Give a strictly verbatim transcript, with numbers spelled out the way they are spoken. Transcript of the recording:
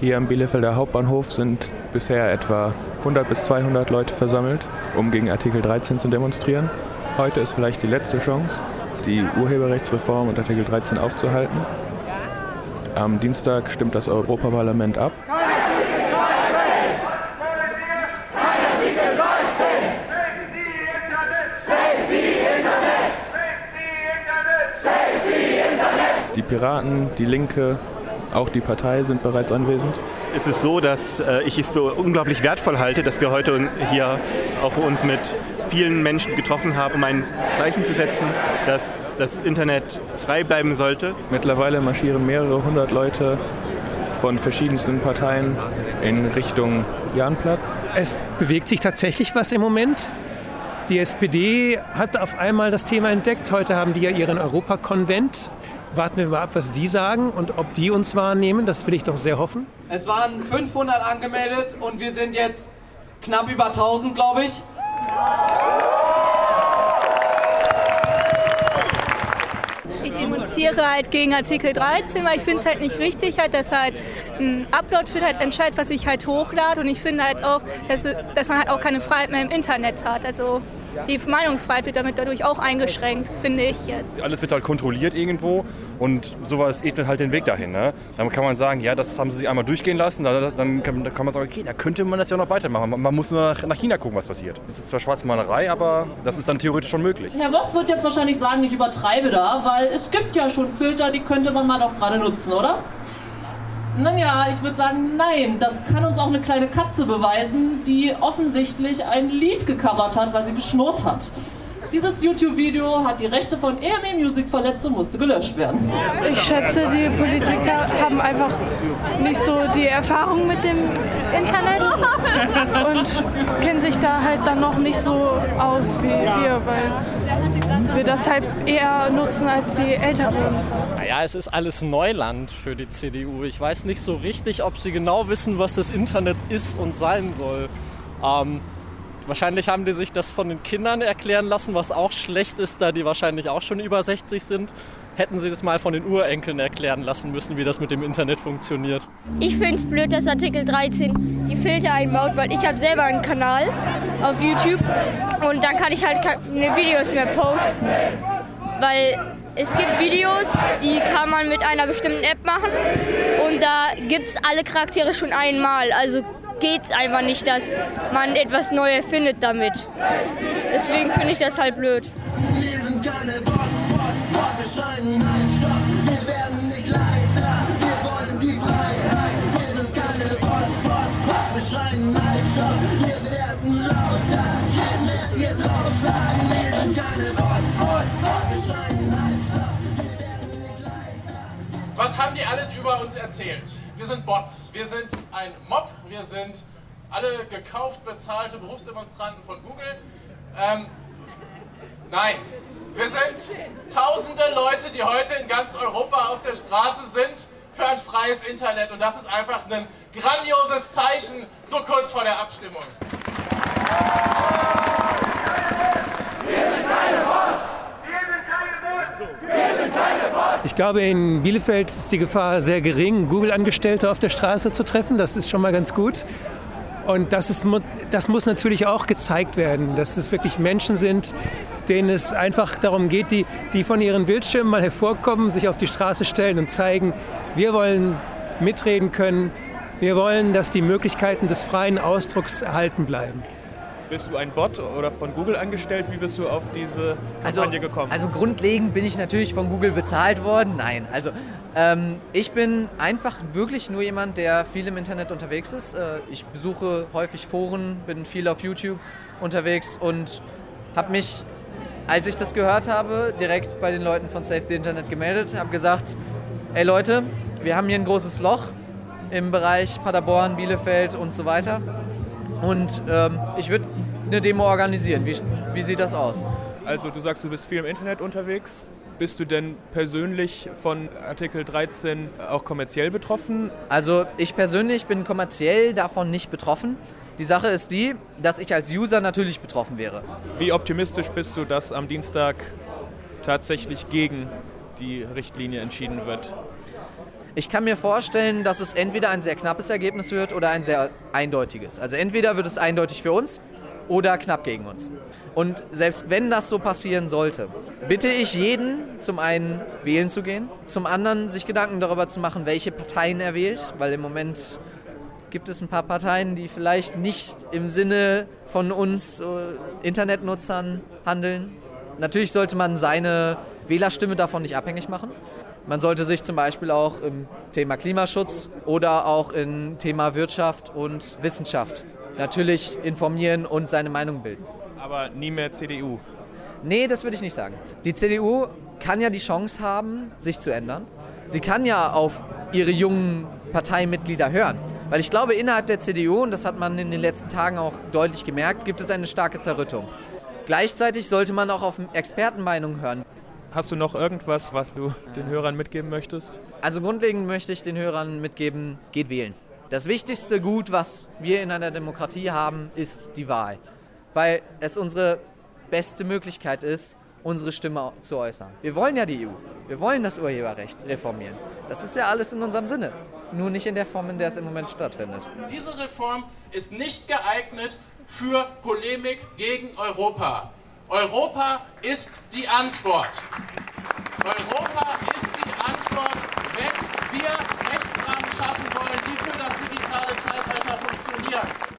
Hier am Bielefelder Hauptbahnhof sind bisher etwa hundert bis zweihundert Leute versammelt, um gegen Artikel dreizehn zu demonstrieren. Heute ist vielleicht die letzte Chance, die Urheberrechtsreform und Artikel dreizehn aufzuhalten. Am Dienstag stimmt das Europaparlament ab. Die Piraten, die Linke, auch die Partei sind bereits anwesend. Es ist so, dass äh, ich es für unglaublich wertvoll halte, dass wir heute hier auch uns mit vielen Menschen getroffen haben, um ein Zeichen zu setzen, dass das Internet frei bleiben sollte. Mittlerweile marschieren mehrere hundert Leute von verschiedensten Parteien in Richtung Jahnplatz. Es bewegt sich tatsächlich was im Moment. Die S P D hat auf einmal das Thema entdeckt. Heute haben die ja ihren Europakonvent. Warten wir mal ab, was die sagen und ob die uns wahrnehmen. Das will ich doch sehr hoffen. Es waren fünfhundert angemeldet und wir sind jetzt knapp über tausend, glaube ich. Ich demonstriere halt gegen Artikel dreizehn, weil ich finde es halt nicht richtig, halt, dass halt ein Upload-Filter halt entscheidet, was ich halt hochlade. Und ich finde halt auch, dass, dass man halt auch keine Freiheit mehr im Internet hat. Also die Meinungsfreiheit wird damit dadurch auch eingeschränkt, finde ich jetzt. Alles wird halt kontrolliert irgendwo und sowas ebnet halt den Weg dahin. Ne? Dann kann man sagen, ja, das haben sie sich einmal durchgehen lassen, dann kann, dann kann man sagen, okay, da könnte man das ja noch weitermachen. Man, man muss nur nach, nach China gucken, was passiert. Das ist zwar Schwarzmalerei, aber das ist dann theoretisch schon möglich. Herr Voss wird jetzt wahrscheinlich sagen, ich übertreibe da, weil es gibt ja schon Filter, die könnte man mal doch gerade nutzen, oder? Nun ja, ich würde sagen, nein, das kann uns auch eine kleine Katze beweisen, die offensichtlich ein Lied gecovert hat, weil sie geschnurrt hat. Dieses YouTube-Video hat die Rechte von E M E Music verletzt und musste gelöscht werden. Ich schätze, die Politiker haben einfach nicht so die Erfahrung mit dem Internet und kennen sich da halt dann noch nicht so aus wie wir, weil wir das halt eher nutzen als die Älteren. Naja, es ist alles Neuland für die C D U. Ich weiß nicht so richtig, ob sie genau wissen, was das Internet ist und sein soll. Ähm, wahrscheinlich haben die sich das von den Kindern erklären lassen, was auch schlecht ist, da die wahrscheinlich auch schon über sechzig sind. Hätten sie das mal von den Urenkeln erklären lassen müssen, wie das mit dem Internet funktioniert. Ich finde es blöd, dass Artikel dreizehn die Filter einbaut, weil ich habe selber einen Kanal auf YouTube und da kann ich halt keine Videos mehr posten, weil es gibt Videos, die kann man mit einer bestimmten App machen und da gibt es alle Charaktere schon einmal, also geht es einfach nicht, dass man etwas Neues findet damit. Deswegen finde ich das halt blöd. Wir sind keine Bots, Bots, Bots, wir schreien nein, stopp, wir werden nicht leiser, wir wollen die Freiheit. Wir sind keine Bots, Bots, Bots, wir schreien nein, stopp, wir werden lauter, je mehr ihr draufschlagen. Wir sind keine Bots, Bots, Bots, wir schreien nein, stopp, wir werden nicht leiser. Was haben die alles über uns erzählt? Wir sind Bots, wir sind ein Mob, wir sind alle gekauft, bezahlte Berufsdemonstranten von Google. Ähm, nein, wir sind tausende Leute, die heute in ganz Europa auf der Straße sind für ein freies Internet. Und das ist einfach ein grandioses Zeichen, so kurz vor der Abstimmung. Wir sind keine Bots! Wir sind keine Bots! Ich glaube, in Bielefeld ist die Gefahr sehr gering, Google-Angestellte auf der Straße zu treffen. Das ist schon mal ganz gut. Und das, ist, das muss natürlich auch gezeigt werden, dass es wirklich Menschen sind, denen es einfach darum geht, die, die von ihren Bildschirmen mal hervorkommen, sich auf die Straße stellen und zeigen, wir wollen mitreden können, wir wollen, dass die Möglichkeiten des freien Ausdrucks erhalten bleiben. Bist du ein Bot oder von Google angestellt? Wie bist du auf diese Kampagne also, gekommen? Also grundlegend bin ich natürlich von Google bezahlt worden. Nein, also ähm, ich bin einfach wirklich nur jemand, der viel im Internet unterwegs ist. Äh, ich besuche häufig Foren, bin viel auf YouTube unterwegs und habe mich, als ich das gehört habe, direkt bei den Leuten von Save the Internet gemeldet, habe gesagt, ey Leute, wir haben hier ein großes Loch im Bereich Paderborn, Bielefeld und so weiter. Und ähm, ich würde eine Demo organisieren. Wie, wie sieht das aus? Also du sagst, du bist viel im Internet unterwegs. Bist du denn persönlich von Artikel dreizehn auch kommerziell betroffen? Also ich persönlich bin kommerziell davon nicht betroffen. Die Sache ist die, dass ich als User natürlich betroffen wäre. Wie optimistisch bist du, dass am Dienstag tatsächlich gegen die Richtlinie entschieden wird? Ich kann mir vorstellen, dass es entweder ein sehr knappes Ergebnis wird oder ein sehr eindeutiges. Also entweder wird es eindeutig für uns oder knapp gegen uns. Und selbst wenn das so passieren sollte, bitte ich jeden, zum einen wählen zu gehen, zum anderen sich Gedanken darüber zu machen, welche Parteien er wählt, weil im Moment gibt es ein paar Parteien, die vielleicht nicht im Sinne von uns äh, Internetnutzern handeln. Natürlich sollte man seine Wählerstimme davon nicht abhängig machen. Man sollte sich zum Beispiel auch im Thema Klimaschutz oder auch im Thema Wirtschaft und Wissenschaft natürlich informieren und seine Meinung bilden. Aber nie mehr C D U? Nee, das würde ich nicht sagen. Die C D U kann ja die Chance haben, sich zu ändern. Sie kann ja auf ihre jungen Parteimitglieder hören. Weil ich glaube, innerhalb der C D U, und das hat man in den letzten Tagen auch deutlich gemerkt, gibt es eine starke Zerrüttung. Gleichzeitig sollte man auch auf Expertenmeinungen hören. Hast du noch irgendwas, was du den Hörern mitgeben möchtest? Also grundlegend möchte ich den Hörern mitgeben, geht wählen. Das wichtigste Gut, was wir in einer Demokratie haben, ist die Wahl. Weil es unsere beste Möglichkeit ist, unsere Stimme zu äußern. Wir wollen ja die E U. Wir wollen das Urheberrecht reformieren. Das ist ja alles in unserem Sinne. Nur nicht in der Form, in der es im Moment stattfindet. Diese Reform ist nicht geeignet für Polemik gegen Europa. Europa ist die Antwort. Europa ist die Antwort, wenn wir Rechtsrahmen schaffen wollen, die für das digitale Zeitalter funktionieren.